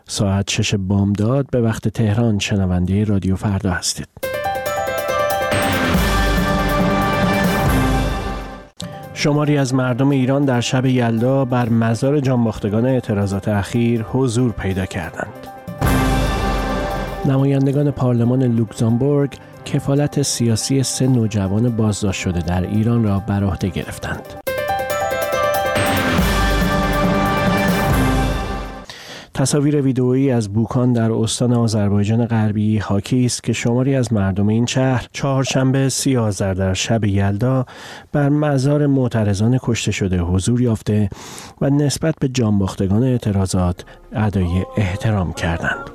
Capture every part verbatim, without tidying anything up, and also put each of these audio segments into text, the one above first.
ساعت شش بامداد به وقت تهران شنونده رادیو فردا هستید. شماری از مردم ایران در شب یلدا بر مزار جانباختگان اعتراضات اخیر حضور پیدا کردند. نمایندگان پارلمان لوکزامبورگ کفالت سیاسی سه نوجوان بازداشت شده در ایران را بر عهده گرفتند. تصاویر ویدئویی از بوکان در استان آذربایجان غربی حاکی است که شماری از مردم این شهر چهارشنبه سی آذر در شب یلدا بر مزار معترضان کشته شده حضور یافته و نسبت به جانباختگان اعتراضات ادای احترام کردند.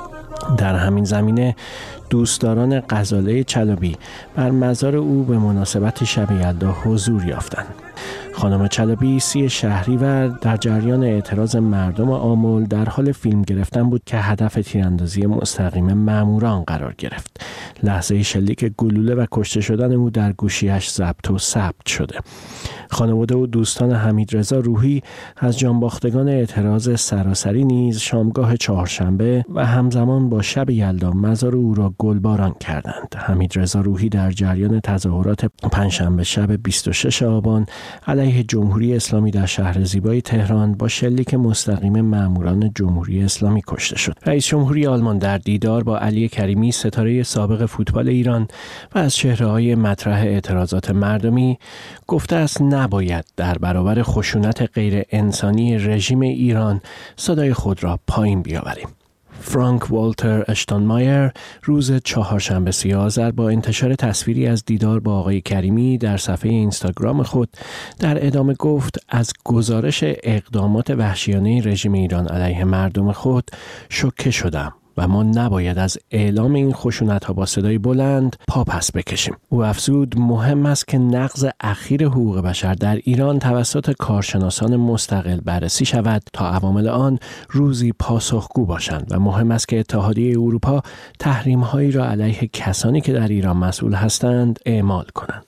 در همین زمینه دوستداران غزاله چلبی بر مزار او به مناسبت شب یلدا حضور یافتند. خانم چلبی سی شهریور در جریان اعتراض مردم آمل در حال فیلم گرفتن بود که هدف تیراندازی مستقیم ماموران قرار گرفت. لحظه شلیک گلوله و کشته شدن او در گوشیش ضبط و ثبت شده. خانواده و دوستان حمیدرضا روحی از جانباختگان اعتراض سراسری نیز شامگاه چهارشنبه و همزمان با شب یلدا مزار او را گلباران کردند. حمیدرضا روحی در جریان تظاهرات پنجشنبه شب بیست و شش آبان علیه جمهوری اسلامی در شهر زیبای تهران با شلیک مستقیم ماموران جمهوری اسلامی کشته شد. رئیس جمهوری آلمان در دیدار با علی کریمی ستاره سابق فوتبال ایران و از چهره‌های مطرح اعتراضات مردمی گفته است نباید در برابر خشونت غیر انسانی رژیم ایران صدای خود را پایین بیاوریم. فرانک والتر اشتانمایر روز چهارشنبه سی آذر با انتشار تصویری از دیدار با آقای کریمی در صفحه اینستاگرام خود در ادامه گفت از گزارش اقدامات وحشیانه رژیم ایران علیه مردم خود شوکه شدم و ما نباید از اعلام این خشونت‌ها با صدای بلند پا پس بکشیم. او افزود مهم است که نقض اخیر حقوق بشر در ایران توسط کارشناسان مستقل بررسی شود تا عوامل آن روزی پاسخگو باشند و مهم است که اتحادیه اروپا تحریم‌هایی را علیه کسانی که در ایران مسئول هستند اعمال کنند.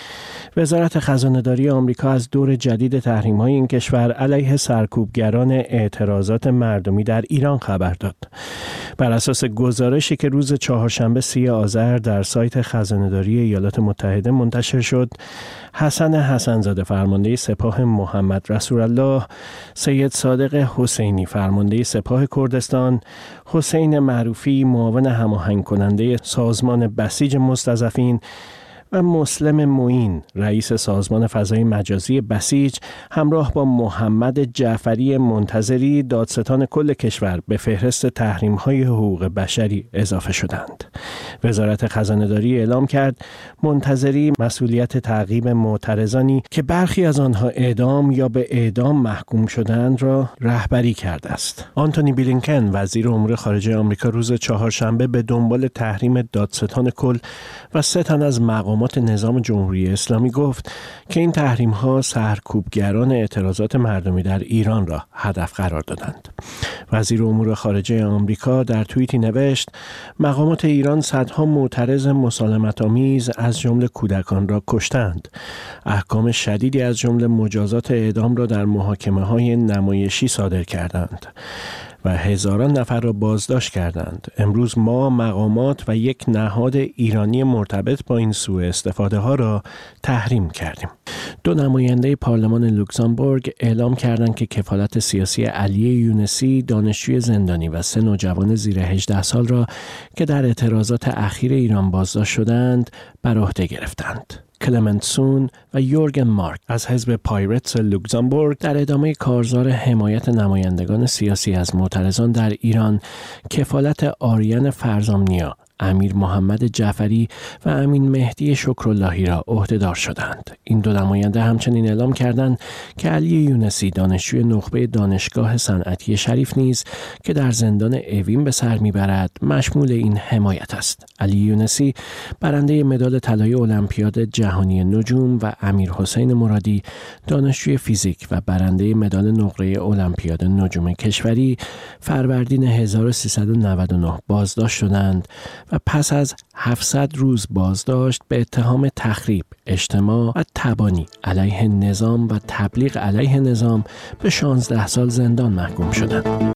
وزارت خزانه‌داری آمریکا از دور جدید تحریم‌های این کشور علیه سرکوبگران اعتراضات مردمی در ایران خبر داد. بر اساس گزارشی که روز چهارشنبه سی آذر در سایت خزانه‌داری ایالات متحده منتشر شد، حسن حسن‌زاده فرمانده سپاه محمد رسول الله، سید صادق حسینی فرمانده سپاه کردستان، حسین معروفی معاون هماهنگ کننده سازمان بسیج مستضعفین و مسلم معین رئیس سازمان فضای مجازی بسیج همراه با محمد جعفری منتظری دادستان کل کشور به فهرست تحریم‌های حقوق بشری اضافه شدند. وزارت خزانه‌داری اعلام کرد منتظری مسئولیت تعقیب معترضانی که برخی از آنها اعدام یا به اعدام محکوم شدند را رهبری کرده است. آنتونی بلینکن وزیر امور خارجه آمریکا روز چهارشنبه به دنبال تحریم دادستان کل و سه تن از مقامات نظام جمهوری اسلامی گفت که این تحریم‌ها سرکوبگران اعتراضات مردمی در ایران را هدف قرار دادند. وزیر امور خارجه آمریکا در توییتی نوشت مقامات ایران صدها معترض مسالمت‌آمیز از جمله کودکان را کشتند. احکام شدیدی از جمله مجازات اعدام را در محاکمه‌های نمایشی صادر کردند و هزاران نفر را بازداشت کردند. امروز ما مقامات و یک نهاد ایرانی مرتبط با این سوء استفاده ها را تحریم کردیم. دو نماینده پارلمان لوکزامبورگ اعلام کردند که کفالت سیاسی علی یونسی دانشجوی زندانی و سه نوجوان زیر هجده سال را که در اعتراضات اخیر ایران بازداشت شدند بر عهده گرفتند. کلمنت سون و یورگن مارک از حزب پایرتس لوکزامبورگ در ادامه کارزار حمایت نمایندگان سیاسی از معترضان در ایران کفالت آریان فرزامنیا، امیر محمد جعفری و امین مهدی شکراللهی را عهدهدار شدند. این دو نماینده همچنین اعلام کردند که علی یونسی دانشجوی نخبه دانشگاه صنعتی شریف نیز که در زندان اوین به سر میبرد مشمول این حمایت است. علی یونسی برنده مدال طلای المپیاد جهانی نجوم و امیر حسین مرادی دانشجوی فیزیک و برنده مدال نقره المپیاد نجوم کشوری فروردین هزار و سیصد و نود و نه بازداشت شدند و پس از هفتصد روز بازداشت به اتهام تخریب، اجتماع و تبانی علیه نظام و تبلیغ علیه نظام به شانزده سال زندان محکوم شدند.